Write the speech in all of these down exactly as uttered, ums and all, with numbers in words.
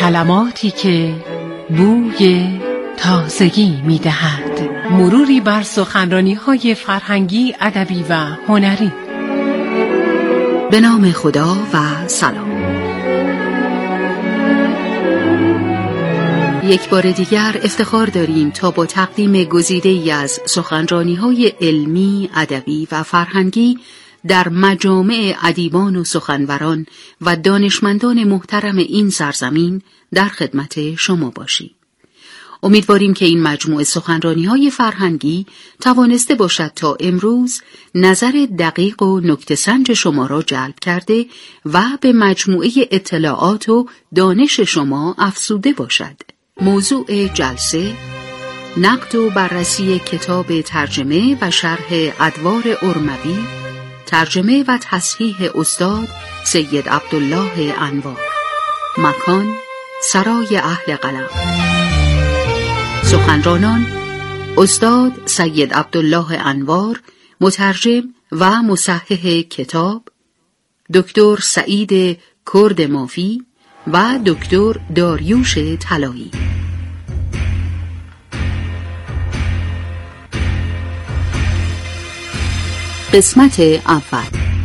کلماتی که بوی تازگی می دهد. مروری بر سخنرانی‌های فرهنگی، ادبی و هنری. به نام خدا و سلام. یک بار دیگر افتخار داریم تا با تقدیم گزیده‌ای از سخنرانی‌های علمی، ادبی و فرهنگی در مجامع ادیبان و سخنوران و دانشمندان محترم این سرزمین در خدمت شما باشیم. امیدواریم که این مجموعه سخنرانی‌های فرهنگی توانسته باشد تا امروز نظر دقیق و نکته‌سنج شما را جلب کرده و به مجموعه اطلاعات و دانش شما افزوده باشد. موضوع جلسه: نقد و بررسی کتاب ترجمه و شرح ادوار ارموی، ترجمه و تصحیح استاد سید عبدالله انوار. مکان: سرای اهل قلم. سخنرانان: استاد سید عبدالله انوار، مترجم و مصحح کتاب، دکتر سعید کرد مافی و دکتر داریوش طلایی. قسمت اول.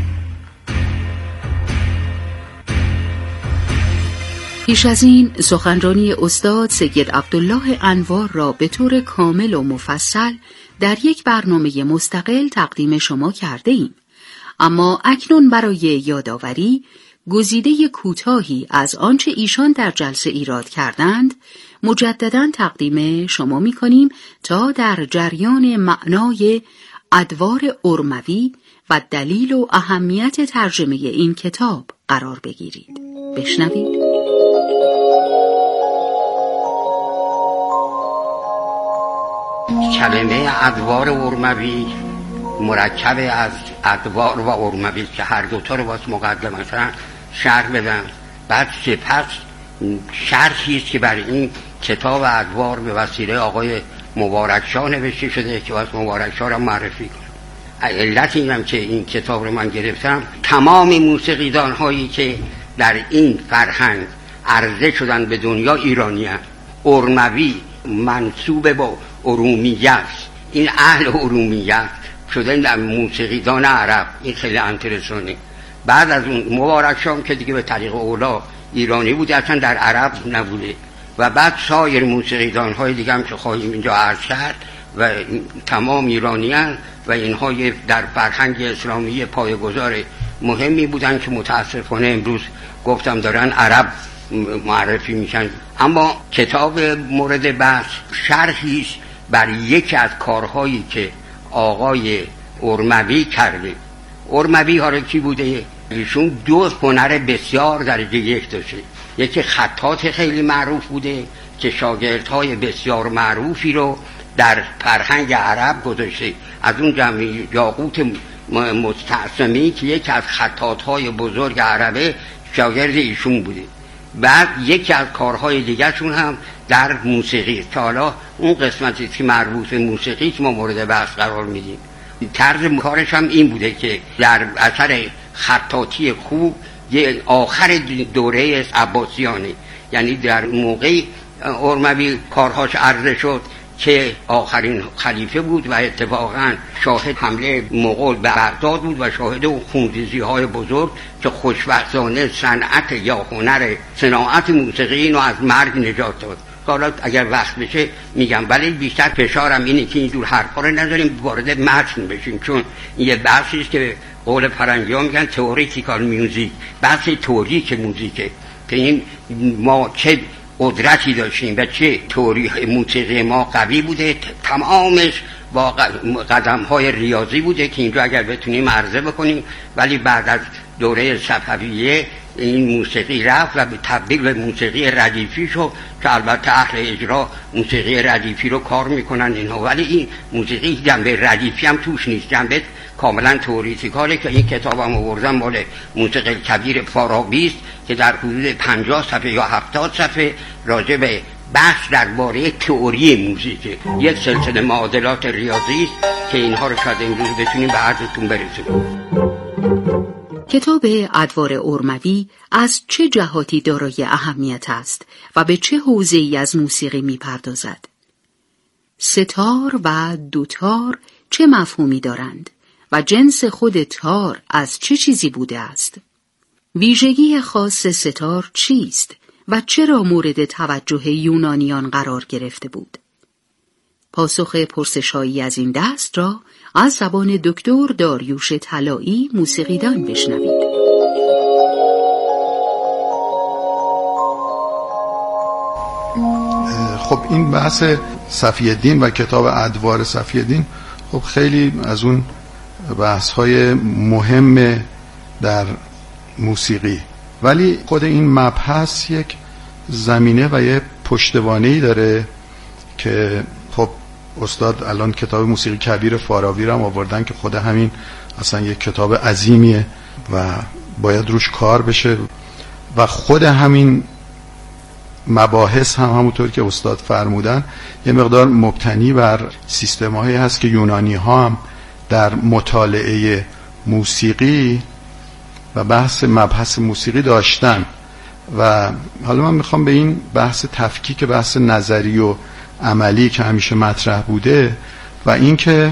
پیش از این سخنرانی استاد سید عبدالله انوار را به طور کامل و مفصل در یک برنامه مستقل تقدیم شما کرده ایم. اما اکنون برای یادآوری گزیده کوتاهی از آنچه ایشان در جلسه ایراد کردند مجدداً تقدیم شما می کنیم تا در جریان معنای ادوار ارموی و دلیل و اهمیت ترجمه این کتاب قرار بگیرید. بشنوید. کلمه ادوار ارموی مرکب از ادوار و ارموی که هر دوتا رو باید مقدمتا شرح بدم، بعد سپس شرحی است که بر این کتاب ادوار به وسیله آقای مبارکشاه نوشته شده که باید مبارکشاه را معرفی کنم. علت اینم که این کتاب رو من گرفتم، تمام موسیقیدان هایی که در این فرهنگ عرضه شدن به دنیا ایرانی هست. ارموی منسوب با ارومیه است، این اهل ارومیه شدن در موسیقیدان عرب. این خیلی انترسانه. بعد از اون مبارکشاه که دیگه به طریق اولا ایرانی بود، اصلا در عرب نبوده. و بعد سایر موسیقیدان های دیگه هم که خواهیم اینجا عرض کرد و تمام ایرانیان و اینها در فرهنگ اسلامی پایه‌گذار مهمی بودن که متاسفانه امروز گفتم دارن عرب معرفی میشن. اما کتاب مورد بحث شرحی است بر یکی از کارهایی که آقای ارموی کرده. ارموی ها کی بوده؟ ایشون دو هنر بسیار درجه یک داشته. یکی خطاط خیلی معروف بوده که شاگردهای بسیار معروفی رو در فرهنگ عرب گذاشته. از اون جمع یاقوت مستعصمی که یکی از خطاطهای بزرگ عربه شاگرد ایشون بوده. بعد یکی از کارهای دیگرشون هم در موسیقی که حالا اون قسمتی که مربوط به موسیقی که ما مورد بحث قرار میدیم. طرز کارش هم این بوده که در اثر خطاطی خوب یه آخر دوره عباسیانه، یعنی در موقعی ارموی کارهاش عرضه شد که آخرین خلیفه بود و اتفاقا شاهد حمله مغول به بغداد بود و شاهد اون خونریزی های بزرگ که خوشبختانه صنعت یا هنر صناعت موسیقی اینو از مرگ نجات داد. حالا اگر وقت بشه میگم، ولی بیشتر فشارم اینه که اینجور حرفا رو نذاریم وارد متن بشیم، چون این یه بحثی است که قول فرنگی‌ها میگن تئوریکال میوزیک، بحث تئوریک موزیکه که این ما چه قدرتی داشتیم و چه تئوری موسیقی ما قوی بوده، تمامش با قدم‌های ریاضی بوده که اینجا اگر بتونیم عرضه بکنیم. ولی بعد از دوره صفویه این موسیقی رفت و به تبدیل به موسیقی ردیفی شد که البته اهل اجرا موسیقی ردیفی رو کار میکنن اینها، ولی این موسیقی جنبه ردیفی هم توش نیست، جنبه کاملا تئوریکاله. که این کتابم آوردم مال موسیقی کبیر فارابی است که در حدود پنجاه صفحه یا هفتاد صفحه راجع به بحث درباره تئوری موزیک، یک سلسله معادلات ریاضی است که اینها رو شاید امروز بتونیم به عرضتون برسونیم. کتاب ادوار ارموی از چه جهاتی دارای اهمیت است و به چه حوزه‌ای از موسیقی می‌پردازد؟ ستار و دوتار چه مفهومی دارند و جنس خود تار از چه چیزی بوده است؟ ویژگی خاص ستار چیست و چرا مورد توجه یونانیان قرار گرفته بود؟ پاسخ پرسش‌هایی از این دست را از زبان دکتر داریوش طلایی موسیقیدان بشنوید. خب این بحث صفی‌الدین و کتاب ادوار صفی‌الدین خب خیلی از اون بحث‌های مهم در موسیقی، ولی خود این مبحث یک زمینه و یک پشتوانه‌ای داره که خب استاد الان کتاب موسیقی کبیر فارابی رو هم آوردن که خود همین اصلا یک کتاب عظیمیه و باید روش کار بشه و خود همین مباحث هم همونطور که استاد فرمودن یه مقدار مبتنی بر سیستم‌هایی هست که یونانی ها هم در مطالعه موسیقی و بحث مبحث موسیقی داشتن. و حالا من میخوام به این بحث تفکیک بحث نظری و عملی که همیشه مطرح بوده و این که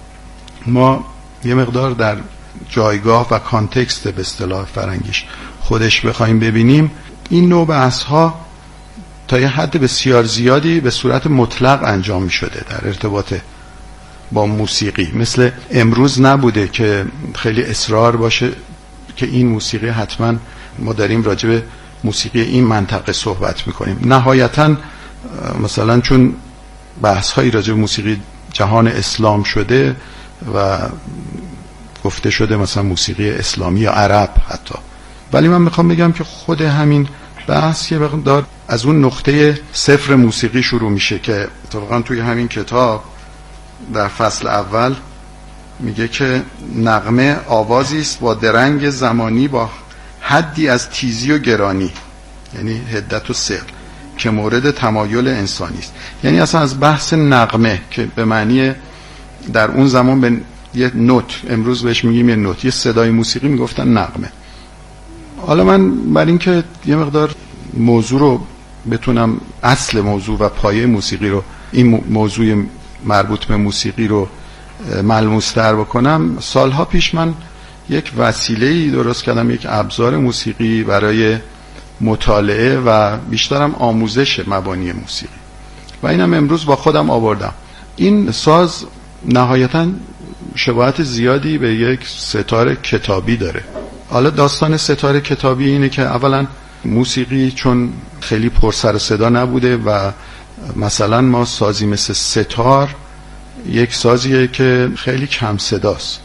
ما یه مقدار در جایگاه و کانتکست به اصطلاح فرنگیش خودش بخوایم ببینیم، این نوع بحث ها تا یه حد بسیار زیادی به صورت مطلق انجام می شده در ارتباط با موسیقی. مثل امروز نبوده که خیلی اصرار باشه که این موسیقی حتما ما داریم راجع به موسیقی این منطقه صحبت میکنیم. نهایتا مثلا چون بحث هایی راجع به موسیقی جهان اسلام شده و گفته شده مثلا موسیقی اسلامی یا عرب حتی، ولی من میخوام بگم که خود همین بحث یه مقدار از اون نقطه صفر موسیقی شروع میشه که اتفاقا توی همین کتاب در فصل اول میگه که نغمه آوازی است با درنگ زمانی با حدی از تیزی و گرانی، یعنی حدت و ثقل که مورد تمایل انسانی است. یعنی اصلا از بحث نغمه که به معنی در اون زمان به یه نوت، امروز بهش میگیم یه نوت، یه صدای موسیقی میگفتن نغمه. حالا من برای اینکه یه مقدار موضوع رو بتونم اصل موضوع و پایه موسیقی رو، این موضوع مربوط به موسیقی رو ملموس‌تر بکنم، سالها پیش من یک وسیله‌ای درست کردم، یک ابزار موسیقی برای مطالعه و بیشترم آموزش مبانی موسیقی و اینم امروز با خودم آوردم. این ساز نهایتاً شباهت زیادی به یک ستار کتابی داره. حالا داستان ستار کتابی اینه که اولا موسیقی چون خیلی پر سر و صدا نبوده و مثلا ما سازی مثل ستار یک سازیه که خیلی کم صداست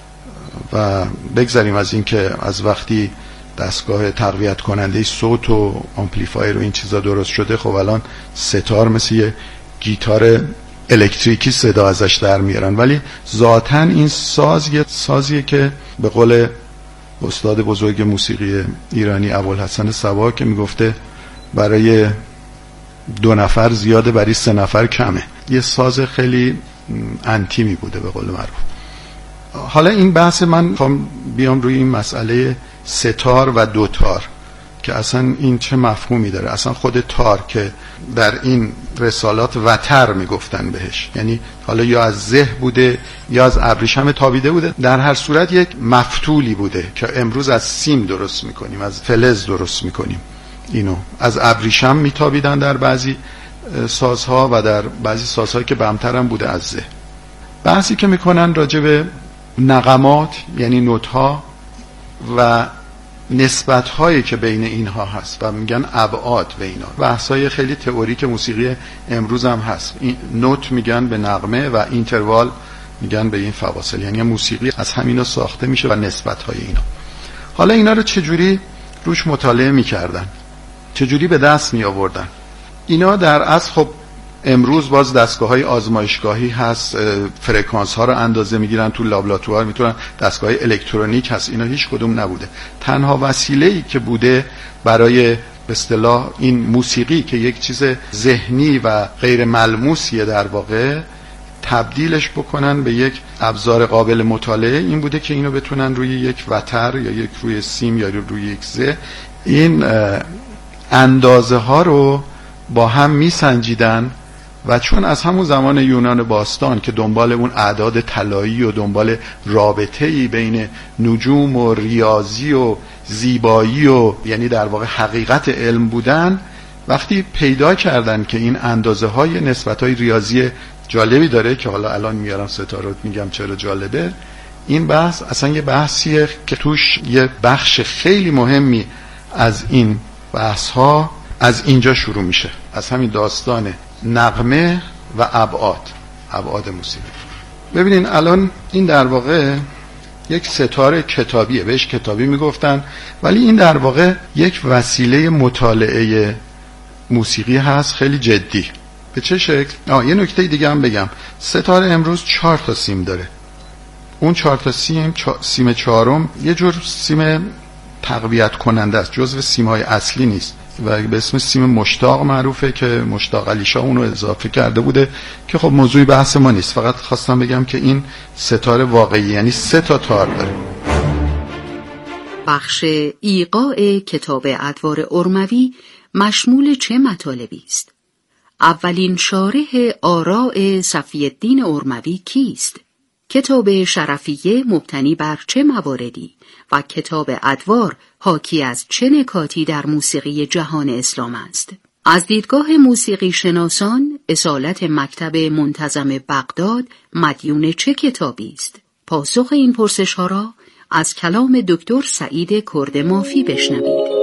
و بگذاریم از این که از وقتی دستگاه تقویت کننده صوت و آمپلیفایر و این چیزا درست شده، خب الان ستار مثل یه گیتار الکتریکی صدا ازش در میارن، ولی ذاتاً این ساز یه سازیه که به قول استاد بزرگ موسیقی ایرانی ابوالحسن صبا که میگفته برای دو نفر زیاده برای سه نفر کمه، یه ساز خیلی انتیمی بوده به قول معروف. حالا این بحث من خواهم بیام روی این مسئله ستار و دوتار که اصلا این چه مفهومی داره. اصلا خود تار که در این رسالات وتر میگفتن بهش، یعنی حالا یا از زه بوده یا از ابریشم تابیده بوده، در هر صورت یک مفتولی بوده که امروز از سیم درست میکنیم، از فلز درست میکنیم. اینو از ابریشم میتابیدن در بعضی سازها و در بعضی سازهایی که بمتر هم بوده از زه. بحثی که میکنن راجع به نغمات یعنی نوت‌ها و نسبت‌هایی که بین اینها هست و میگن ابعاد به اینا، بحث‌های خیلی تئوریک موسیقی امروز هم هست. این نوت میگن به نغمه و اینتروال میگن به این فواصل، یعنی موسیقی از همینا ساخته میشه و نسبت‌های اینا. حالا اینا رو چجوری روش مطالعه میکردن، چجوری به دست می آوردن؟ اینا در اصل خب امروز باز دستگاه‌های آزمایشگاهی هست، فرکانس ها رو اندازه میگیرن تو لابراتوار، میتونن دستگاه الکترونیک هست، اینا هیچ کدوم نبوده. تنها وسیله‌ای که بوده برای به اصطلاح این موسیقی که یک چیز ذهنی و غیر ملموسیه در واقع، تبدیلش بکنن به یک ابزار قابل مطالعه این بوده که اینو بتونن روی یک وتر یا یک روی سیم یا روی یک زه این اندازه ها رو با هم میسنجیدن و چون از همون زمان یونان باستان که دنبال اون اعداد طلایی و دنبال رابطه‌ای بین نجوم و ریاضی و زیبایی و یعنی در واقع حقیقت علم بودن، وقتی پیدا کردن که این اندازه های نسبت های ریاضی جالبی داره که حالا الان میارم ستارات میگم چرا جالبه، این بحث اصلا یه بحثیه که توش یه بخش خیلی مهمی از این بحث ها از اینجا شروع میشه، از همین داستان نغمه و ابعاد ابعاد موسیقی. ببینین الان این در واقع یک ستاره کتابیه، بهش کتابی میگفتن، ولی این در واقع یک وسیله مطالعه موسیقی هست خیلی جدی. به چه شکل؟ آه یه نکته دیگه هم بگم، ستاره امروز چهار تا سیم داره. اون چهار تا سیم چا... سیم چهارم یه جور سیم تقویت کننده است، جزو سیم‌های اصلی نیست و به اسم سیم مشتاق معروفه که مشتاق علی شاه اونو اضافه کرده بوده که خب موضوع بحث ما نیست. فقط خواستم بگم که این ستاره واقعی یعنی سه تا تار داره. بخش ایقاع کتاب ادوار ارموی مشمول چه مطالبی است؟ اولین شارح آراء صفی الدین ارموی کیست؟ کتاب شرفیه مبتنی بر چه مواردی و کتاب ادوار حاکی از چه نکاتی در موسیقی جهان اسلام است؟ از دیدگاه موسیقی شناسان اصالت مکتب منتظم بغداد مدیون چه کتابی است؟ پاسخ این پرسش ها را از کلام دکتر سعید کرد مافی بشنوید.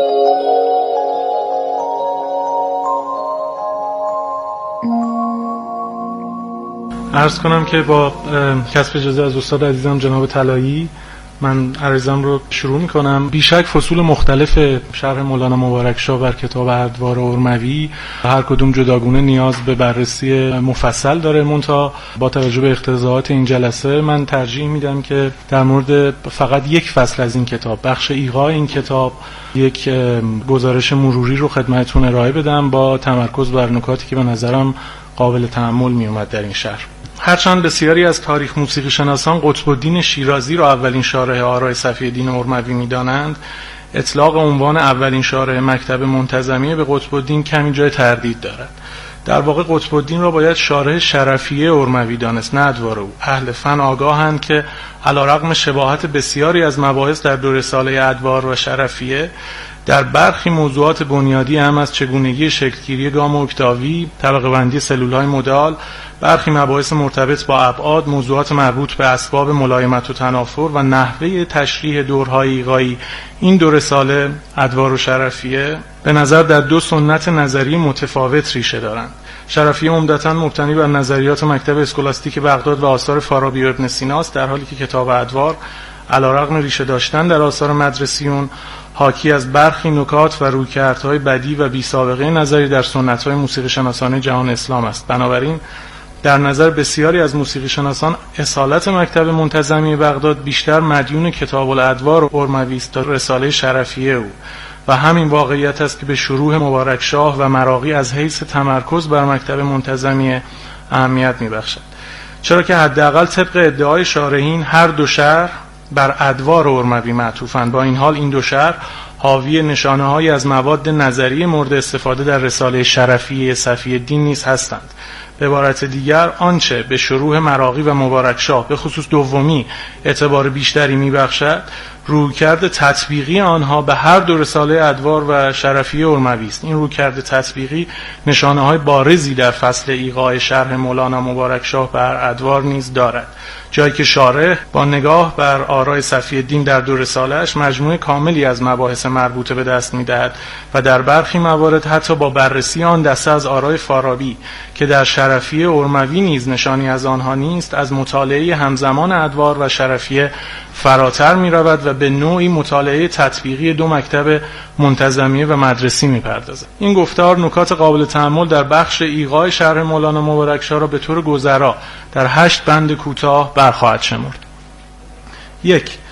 عرض کنم که با کسب اجازه از استاد عزیزم جناب طلایی من عرضم رو شروع میکنم. بیشک فصول مختلف شرح مولانا مبارک شاه بر کتاب ادوار ارموی هر کدوم جداگونه نیاز به بررسی مفصل داره، منتها با توجه به اقتضاعات این جلسه من ترجیح میدم که در مورد فقط یک فصل از این کتاب، بخش ایقاع این کتاب، یک گزارش مروری رو خدمتتون ارائه بدم با تمرکز بر نکاتی که به نظرم قابل تأمل می اومد در این شرح. هرچند بسیاری از تاریخ موسیقی شناسان قطب الدین شیرازی را اولین شارح آراء صفی الدین ارموی می‌دانند، اطلاق عنوان اولین شارح مکتب منتظمیه به قطب الدین کمی جای تردید دارد. در واقع قطب الدین را باید شارح شرفیه ارموی دانست، نه ادوار او. اهل فن آگاهند که علیرغم شباهت بسیاری از مباحث در دو رساله ادوار و شرفیه، در برخی موضوعات بنیادی هم از چگونگی شکلگیری گام اکتاوی، طبقه بندی سلول‌های مودال، برخی مباحث مرتبط با ابعاد، موضوعات مربوط به اسباب ملایمت و تنافر و نحوه تشریح دورهای ایقاعی این دو رساله ادوار و شرفیه به نظر در دو سنت نظری متفاوت ریشه دارند. شرفیه عمدتاً مبتنی بر نظریات مکتب اسکولاستیک بغداد و آثار فارابی و ابن سیناست، در حالی که کتاب ادوار علیرغم ریشه داشتن در آثار مدرسیون حاکی از برخی نکات و رویکردهای بدی و بی سابقه نظری در سنت‌های موسیقی شناسانه جهان اسلام است. بنابراین در نظر بسیاری از موسیقی شناسان اصالت مکتب منتظمی بغداد بیشتر مدیون کتاب الادوار ارموی است تا رساله شرفیه او و همین واقعیت است که به شروح مبارک شاه و مراغی از حیث تمرکز بر مکتب منتظمی اهمیت می‌بخشد، چرا که حداقل طبق ادعای شارحین هر دو شرح بر ادوار ارموی معطوفند. با این حال این دو شرح حاوی نشانه‌هایی از مواد نظری مورد استفاده در رساله شرفیه صفی الدین نیز هستند. به عبارت دیگر آنچه به شروح مراغی و مبارک شاه به خصوص دومی اعتبار بیشتری میبخشد، رویکرد تطبیقی آنها به هر دو رساله ادوار و شرفیه ارموی است. این رویکرد تطبیقی نشانه‌های بارزی در فصل ایقاع شرح مولانا مبارک شاه بر ادوار نیز دارد، جایی که شارح با نگاه بر آراء صفی الدین در دو رساله‌اش مجموعه کاملی از مباحث مربوطه به دست می‌دهد و در برخی موارد حتی با بررسی آن دسته از آراء فارابی که در شرفیه ارموی نیز نشانی از آنها نیست، از مطالعه همزمان ادوار و شرفیه فراتر می‌رود و به نوعی مطالعه تطبیقی دو مکتب منتظمیه و مدرسی می‌پردازد. این گفتار نکات قابل تأمل در بخش ایقاع شرح مولانا مبارک شاه را به طور گذرا در هشت بند کوتاه برخواهد شمرد. یک،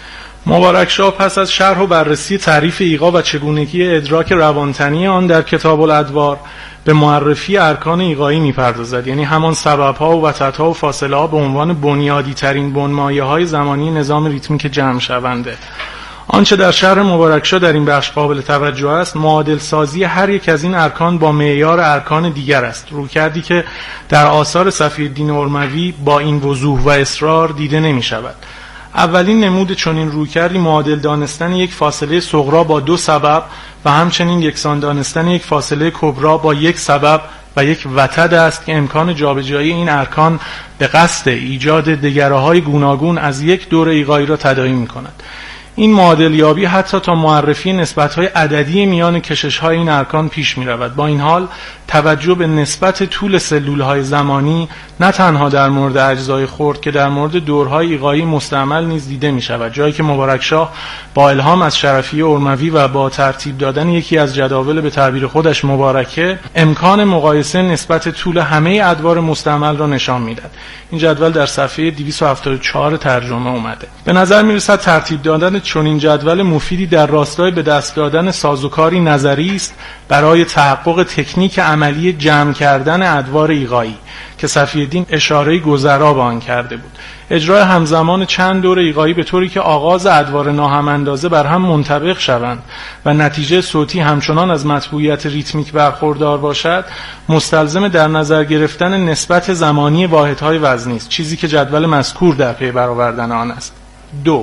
مبارک شاه پس از شرح و بررسی تعریف ایقا و چگونگی ادراک روانتنی آن در کتاب الادوار به معرفی ارکان ایقایی می‌پردازد، یعنی همان سبب‌ها و وسط‌ها و فاصله‌ها به عنوان بنیادی ترین بنمایه‌های زمانی نظام ریتمیک جمع شونده. آنچه در شرح مبارک شاه در این بخش قابل توجه است، معادل سازی هر یک از این ارکان با معیار ارکان دیگر است، رویکردی که در آثار صفی‌الدین ارموی با این وضوح و اصرار دیده نمی‌شود. اولین نمود چنین رویکردی معادل دانستن یک فاصله صغرا با دو سبب و همچنین یکسان دانستن یک فاصله کبرا با یک سبب و یک وتد است که امکان جابجایی این ارکان به قصد ایجاد دگره‌های گوناگون از یک دور ایقایی را تداعی می‌کند. این معادل یابی حتی تا معرفی نسبت‌های عددی میان کشش‌های این ارکان پیش می‌رود. با این حال توجه به نسبت طول سلول‌های زمانی نه تنها در مورد اجزای خرد که در مورد دورهای ایقایی مستعمل نیز دیده می‌شود، جایی که مبارک شاه با الهام از شرفی ارموی و با ترتیب دادن یکی از جداول به تعبیر خودش مبارکه امکان مقایسه نسبت طول همه ادوار مستعمل را نشان می‌دهد. این جدول در صفحه دویست و هفتاد و چهار ترجمه اومده. به نظر می‌رسد ترتیب دادن چنین جدول مفیدی در راستای به دست دادن سازوکاری نظری است برای تحقق تکنیک عملی جمع کردن ادوار ایقایی که صفی‌الدین اشاره گذرا به آن کرده بود. اجرای همزمان چند دور ایقایی به طوری که آغاز ادوار ناهم اندازه بر هم منطبق شوند و نتیجه صوتی همچنان از مطبوعیت ریتمیک برخوردار باشد، مستلزم در نظر گرفتن نسبت زمانی واحدهای وزنی است، چیزی که جدول مذکور در پی برآوردن آن است. دو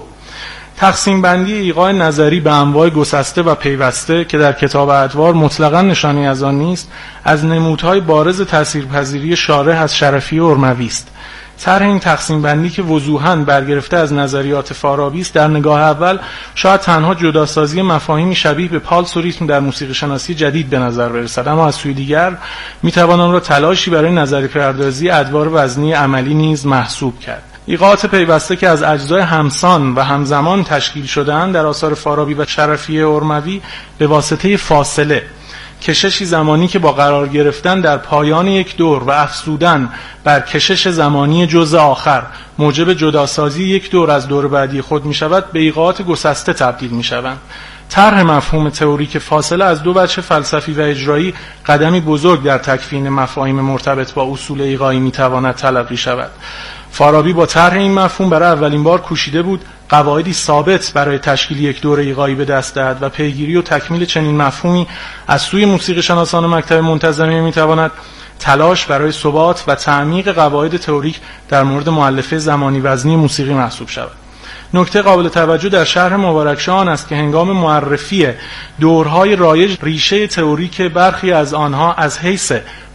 تقسیم بندی ایقاع نظری به انواع گسسته و پیوسته که در کتاب ادوار مطلقاً نشانی از آن نیست، از نمودهای بارز تاثیرپذیری شارح از شرفی ارموی است. طرح این تقسیم بندی که وضوحاً برگرفته از نظریات فارابی است، در نگاه اول شاید تنها جداسازی مفاهیمی شبیه به پالس و ریتم در موسیقی شناسی جدید به نظر برسد، اما از سوی دیگر میتوان آن را تلاشی برای نظری پردازی ادوار وزنی عملی نیز محسوب کرد. ایقاعات پیوسته که از اجزای همسان و همزمان تشکیل شده‌اند در آثار فارابی و شرفی ارموی به واسطه فاصله، کششی زمانی که با قرار گرفتن در پایان یک دور و افزودن بر کشش زمانی جزء آخر موجب جداسازی یک دور از دور بعدی خود می شود، به ایقاعات گسسته تبدیل می شوند. طرح مفهوم تئوریک فاصله از دو وجه فلسفی و اجرایی قدمی بزرگ در تکوین مفاهیم مرتبط با اصول ایقایی می تواند تلقی شود. فارابی با طرح این مفهوم برای اولین بار کوشیده بود قواعدی ثابت برای تشکیل یک دوره ایقایی به دست دهد و پیگیری و تکمیل چنین مفهومی از سوی موسیقی شناسان مکتب منتظمیه میتواند تلاش برای ثبات و تعمیق قواعد تئوریک در مورد مؤلفه زمانی وزنی موسیقی محسوب شود. نکته قابل توجه در شرح مبارک شاه آن است که هنگام معرفی دورهای رایج ریشه تئوریک برخی از آنها از حیث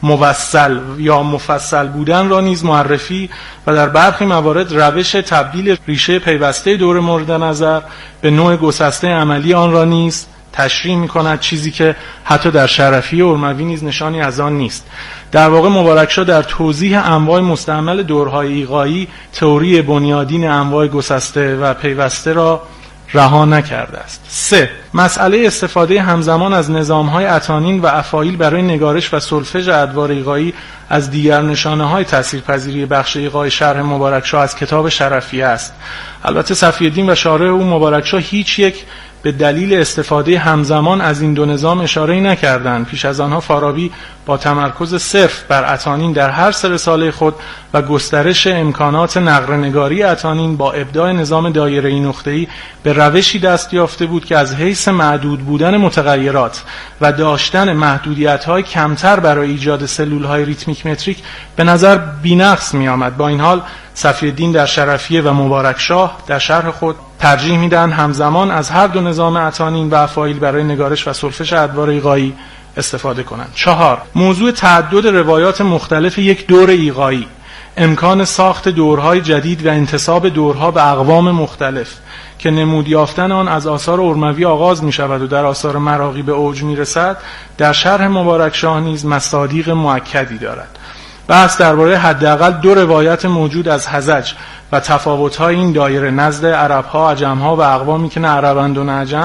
موصل یا مفصل بودن را نیز معرفی و در برخی موارد روش تبدیل ریشه پیوسته دور مورد نظر به نوع گسسته عملی آن را نیز تشریح می‌کند، چیزی که حتی در شرفی ارموی نیز نشانی از آن نیست. در واقع مبارک شاه در توضیح انواع مستعمل دورهای ایقایی تئوری بنیادین انواع گسسته و پیوسته را رها نکرده است. سه مسئله استفاده همزمان از نظام‌های اتانین و افایل برای نگارش و سولفژ ادوار ایقایی از دیگر نشانه‌های تاثیرپذیری بخش ایقای شرح مبارک شاه از کتاب شرفی است. البته صفی‌الدین و شارح او مبارک شاه هیچ یک به دلیل استفاده همزمان از این دو نظام اشاره‌ای نکردند. پیش از آنها فارابی با تمرکز صرف بر اتانین در هر سه رساله خود و گسترش امکانات نقره‌نگاری اتانین با ابداع نظام دایره‌ای نقطه‌ای به روشی دست یافته بود که از حیث معدود بودن متغیرات و داشتن محدودیت‌های کمتر برای ایجاد سلول‌های ریتمیک متریک به نظر بی‌نقص می‌آمد. با این حال صفی‌الدین در شرفیه و مبارک شاه در شرح خود ترجیح میدن همزمان از هر دو نظام اتانین و افایل برای نگارش و سولفژ ادوار ایقایی استفاده کنند. چهار موضوع تعدد روایات مختلف یک دور ایقایی، امکان ساخت دورهای جدید و انتساب دورها به اقوام مختلف که نمود یافتن آن از آثار ارموی آغاز می شود و در آثار مراغی به اوج می رسد، در شرح مبارک شاه نیز مصادیق مؤکدی دارد. بحث درباره حداقل دو روایت موجود از هزج و تفاوت‌های این دایره نزد عرب‌ها، عجم‌ها و اقوامی که نه عربند و نه عجم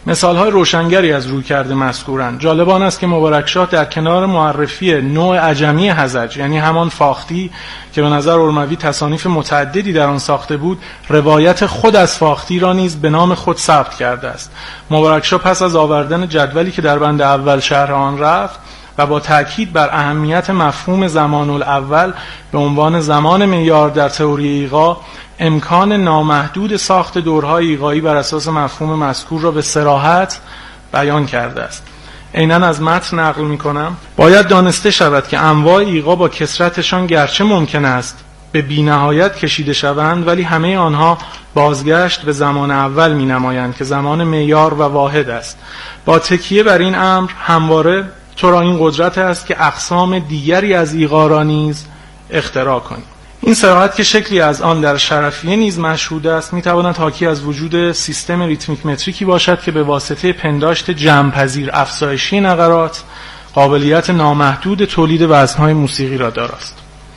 مثال‌های روشنگری از رویکرد مذکورند. جالب آن است که مبارک شاه در کنار معرفی نوع عجمی هزج، یعنی همان فاختی که به نظر ارموی تصانیف متعددی در آن ساخته بود، روایت خود از فاختی را نیز به نام خود ثبت کرده است. مبارک شاه پس از آوردن جدولی که در بند اول شرح آن رفت و با تأکید بر اهمیت مفهوم زمان الاول به عنوان زمان معیار در تئوری ایقاع، امکان نامحدود ساخت دورهای ایقاعی بر اساس مفهوم مذکور را به صراحت بیان کرده است. عیناً از متن نقل می‌کنم: باید دانسته شود که انواع ایقاع با کثرتشان گرچه ممکن است به بی‌نهایت کشیده شوند، ولی همه آنها بازگشت به زمان اول می‌نمایند که زمان معیار و واحد است. با تکیه بر این امر همواره تو را این قدرت است که اقسام دیگری از ایقاع را نیز اختراع کنی. این صراحت که شکلی از آن در شرفیه نیز مشهود است، میتواند حاکی از وجود سیستم ریتمیک متریکی باشد که به واسطه پنداشت جمع‌پذیر افزایشی نقرات قابلیت نامحدود تولید وزن‌های موسیقی را دارست.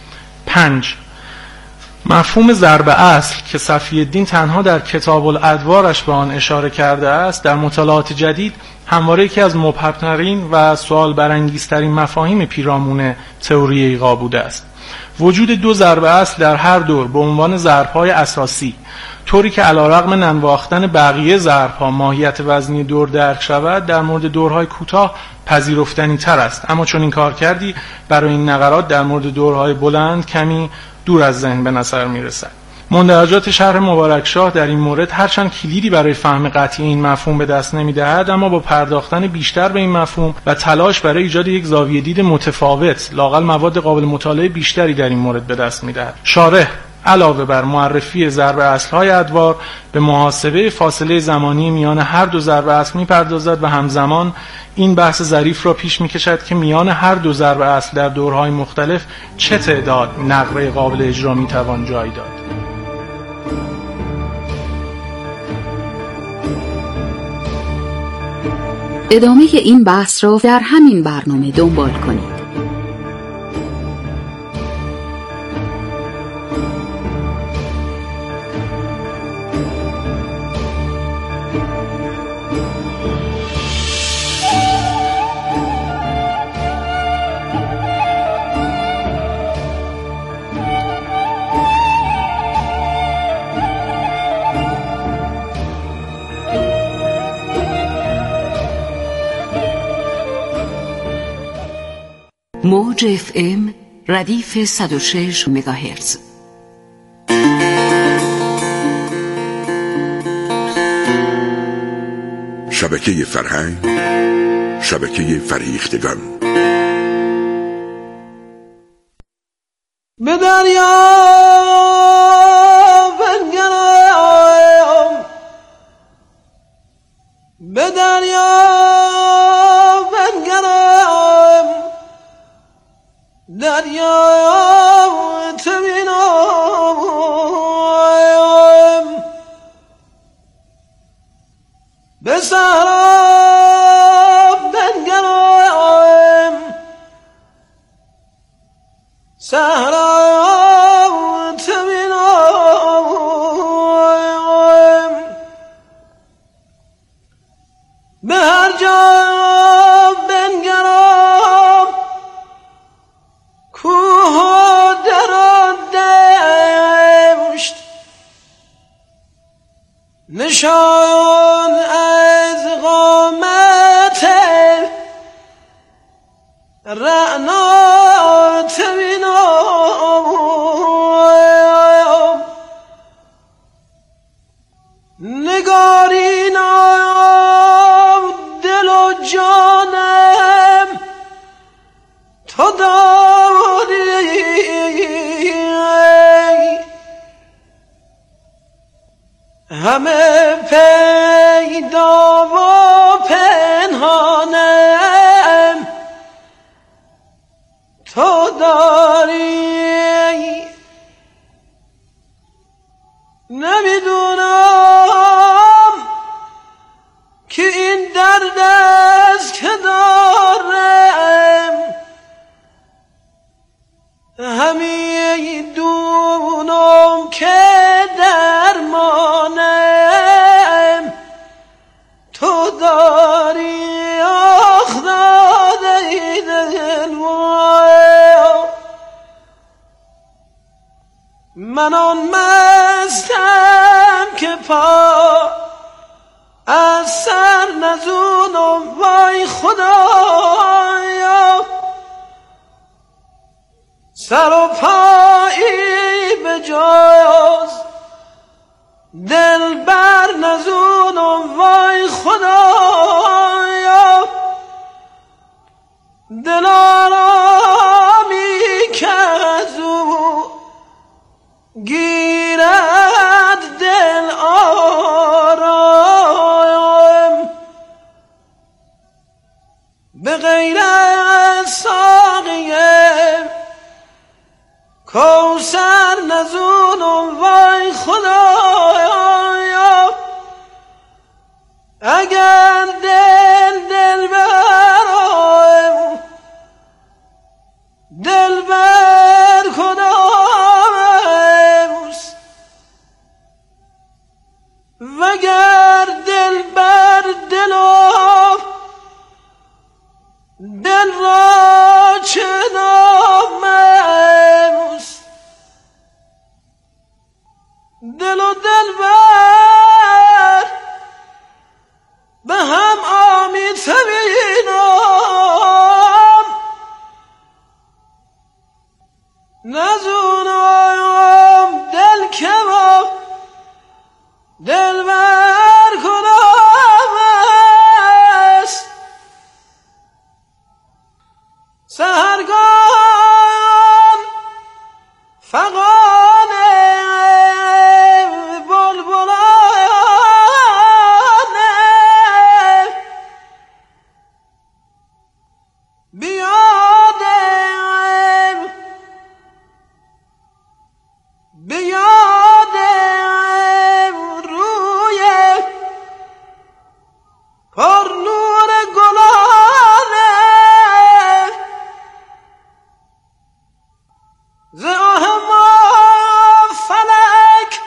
پنج. مفهوم ضرب اصل که صفی الدین تنها در کتاب الادوارش به آن اشاره کرده است، در مطالعات جدید همواره یکی از مبهم‌ترین و سوال برانگیزترین مفاهیم پیرامون تئوری ایقاع بوده است. وجود دو ضرب اصل در هر دور به عنوان ضرب‌های اساسی، طوری که علیرغم ننواختن بقیه ضرب‌ها ماهیت وزنی دور درک شود، در مورد دورهای کوتاه پذیرفتنی تر است، اما چون این کار کردی برای این نقرات در مورد دورهای بلند کمی دور از ذهن به نظر می‌رسد. مندرجات شرح مبارک شاه در این مورد هرچند کلیدی برای فهم قطعی این مفهوم به دست نمی‌دهد، اما با پرداختن بیشتر به این مفهوم و تلاش برای ایجاد یک زاویه دید متفاوت، لااقل مواد قابل مطالعه بیشتری در این مورد به دست می‌دهد. شارح علاوه بر معرفی ضرب اصل‌های ادوار، به محاسبه فاصله زمانی میان هر دو ضرب اصل می‌پردازد و همزمان این بحث ظریف را پیش می‌کشد که میان هر دو ضرب اصل در دورهای مختلف چه تعداد نقره قابل اجرا می‌توان جای داد. ادامه این بحث را در همین برنامه دنبال کنید. موج اف ام ردیف صد و شش مگاهرتز. شبکه فرهنگ، شبکه فریختگان. به دریا بنگرم، به دریا بنگرم، دریا تبینم، به صحرا بنگرم، صحرا تبینم، به هر جا بنگرم، کوه در دشت، نشان از قامت رعنا تبینم، نگارینم دل و جانم تو داری، همه پیدا و پنهانم تو داری، نمیدونم که این درد است که دارم، همیدونم که درمانم تو پا از سر نزونم وای خدایا، سر و پایی به جاز دل بر نزونم وای خدایا، دل آرامی که از او گیرد دل آرام، به غیر از ساقیه کوثر نزونم وای خدایا، اگر دل دل برم دل بر کدامست، وگر دل بر دلم دل را چه نامست، دل و دل بر به هم آمیته بینم، نزونم دل که با دل بر کدام است، سحرگان فغانه بلبلانه بیادم بیادم روی پر نور گلانه، ز آهم فلک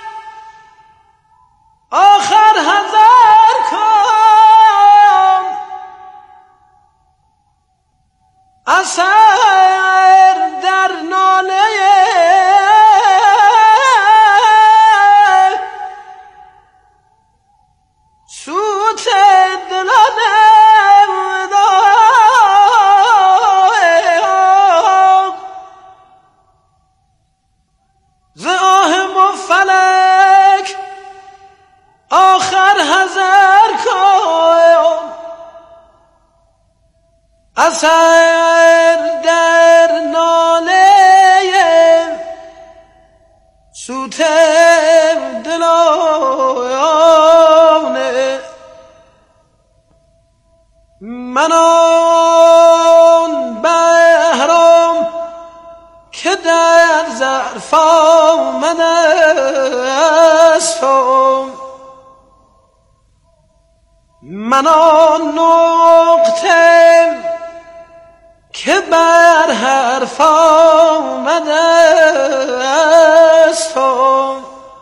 آخر حذر کن، اثر در ناله سوت دلانم دار، ز آهم و فلک آخر حذر کن، اثر در ناله سوت دلانه، من آن بهرام که در ظرف آمده استم، من آن نقطه که بر حرف آمده استم،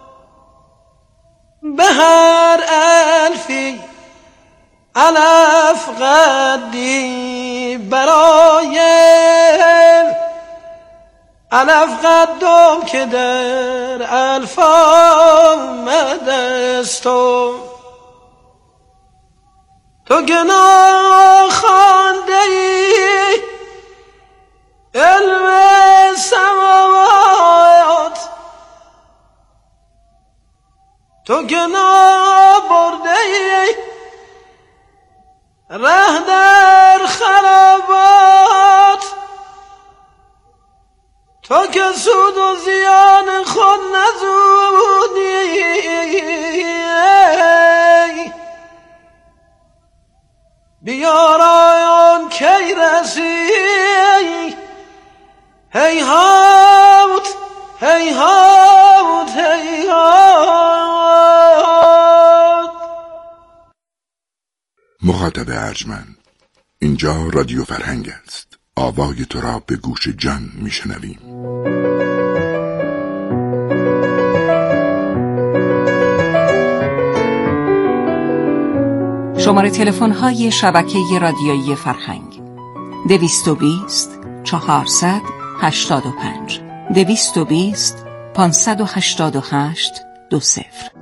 به هر الفی علف قدی برای علف قدم که در الف آمده استم، تو گناه خوانده ای علم سماوات، تو گناه برده ای ره در خرابات، تو که سود و زیان خود نزودی بیاران کی رسی، هیهات هیهات هیهات. مخاطب ارجمند، اینجا رادیو فرهنگ است. آوای تو را به گوش جان میشنویم. شماره تلفن های شبکه رادیویی فرهنگ: دویست و بیست چهارصد هشتاد و پنج دویست و بیست پانصد و هشتاد و هشت دو صفر.